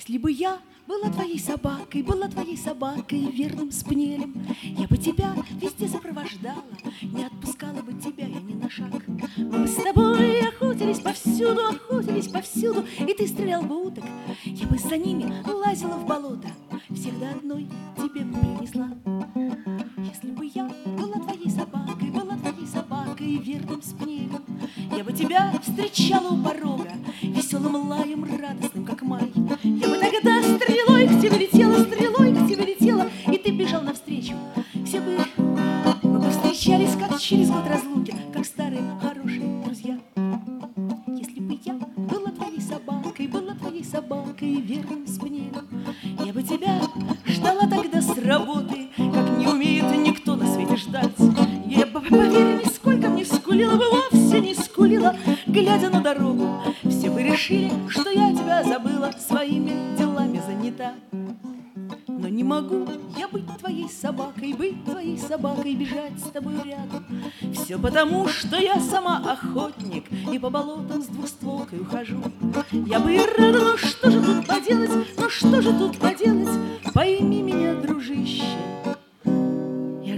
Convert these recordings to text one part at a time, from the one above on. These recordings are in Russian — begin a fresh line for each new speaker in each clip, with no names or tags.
Если бы я была твоей собакой, верным спаниелем, я бы тебя везде сопровождала, не отпускала бы тебя я ни на шаг. Мы бы с тобой охотились повсюду, и ты стрелял бы уток, я бы за ними лазила в болото, всегда одной тебе бы принесла. Если бы я была твоей собакой, верным спаниелем, я бы тебя встречала у порога веселым лаем, радостным, как май. Я бы тогда стрелой к тебе летела, и ты бежал навстречу. Все бы мы бы встречались, как через год разлуки, как старые хорошие друзья. Если бы я была твоей собакой, верным спаниелем, я бы тебя ждала тогда с работы, как не умеет никто на свете ждать. Я бы, поверь, нисколько не скулила бы, вовсе не скулила, глядя на дорогу. Все бы решили, что я тебя забыла, своими делами занята. Но не могу я быть твоей собакой, бежать с тобой рядом. Все потому, что я сама охотник, и по болотам с двустволкой ухожу. Я бы и рада, но что же тут поделать, пойми меня, дружище. Я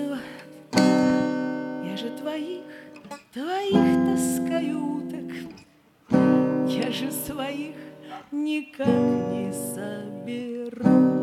же твоих таскаю уток, я же своих никак не соберу.